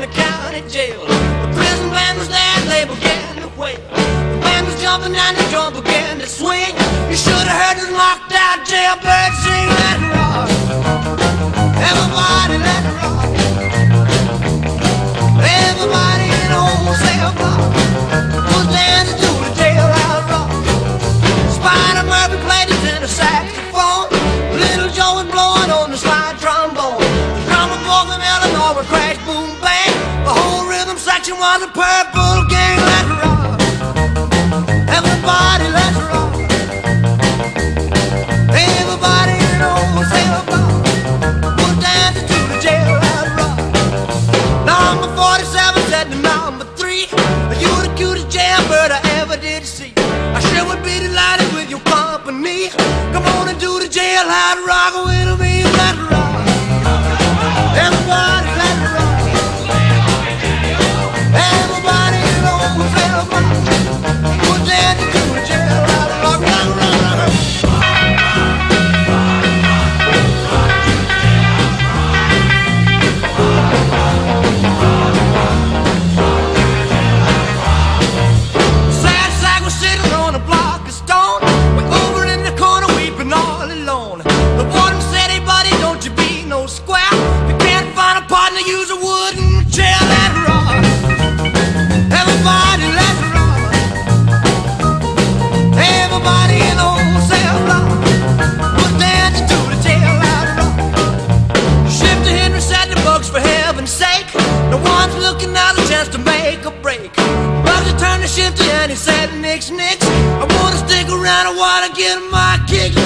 the county jail. The prison band was there and they began to wail. The band was jumping and the drum began to swing. You should have heard the knocked out jailbird sing. Let it rock, everybody let it rock. Everybody in the whole cell block was dancing to the jailhouse rock. Spider Murphy played his tenor saxophone. Little Joe was blowing on the slide trombone. The drummer boy from Illinois would crash, boom, bang. The whole rhythm section was a Purple Gang. Let's rock, everybody, let's rock. Everybody in the whole cell block was dancing to the jailhouse rock. Number 47 said to number 3, "You're the cutest jailbird I ever did see. I sure would be delighted with your company. Come on and do the jailhouse rock with me. Let's rock, everybody, let's rock. Everybody in the whole cell block was dancing to the jailhouse rock. Rock, rock, rock. Sad sack was sitting on a block of stone, way over in the corner weeping all alone. The warden said, "Hey buddy, don't you be no square. If you can't find a partner, use a wooden chair." Let's rock, everybody, let's rock. Everybody in the whole cell block was dancing to the jailhouse rock. Shifter Henry said the bugs, for heaven's sake, no one's looking out a chance to make a break. Bugsy turned to Shifter and he said, "Nix, nix, I wanna stick around, I wanna get my kicks."